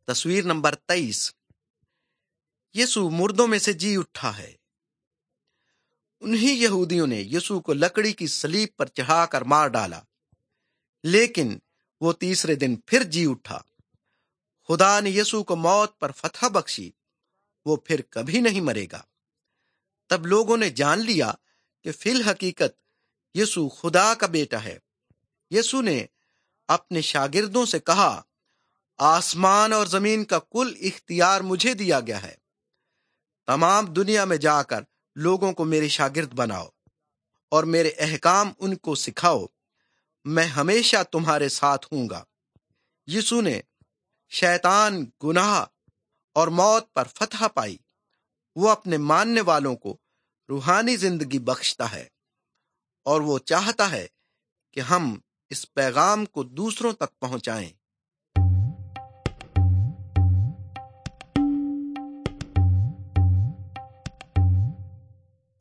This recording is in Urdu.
تصویر نمبر 23۔ یسوع مردوں میں سے جی اٹھا ہے۔ انہی یہودیوں نے یسوع کو لکڑی کی صلیب پر چڑھا کر مار ڈالا، لیکن وہ تیسرے دن پھر جی اٹھا۔ خدا نے یسوع کو موت پر فتح بخشی، وہ پھر کبھی نہیں مرے گا۔ تب لوگوں نے جان لیا کہ فی الحقیقت یسوع خدا کا بیٹا ہے۔ یسوع نے اپنے شاگردوں سے کہا، آسمان اور زمین کا کل اختیار مجھے دیا گیا ہے۔ تمام دنیا میں جا کر لوگوں کو میرے شاگرد بناؤ اور میرے احکام ان کو سکھاؤ۔ میں ہمیشہ تمہارے ساتھ ہوں گا۔ یسوع نے شیطان، گناہ اور موت پر فتح پائی۔ وہ اپنے ماننے والوں کو روحانی زندگی بخشتا ہے، اور وہ چاہتا ہے کہ ہم اس پیغام کو دوسروں تک پہنچائیں۔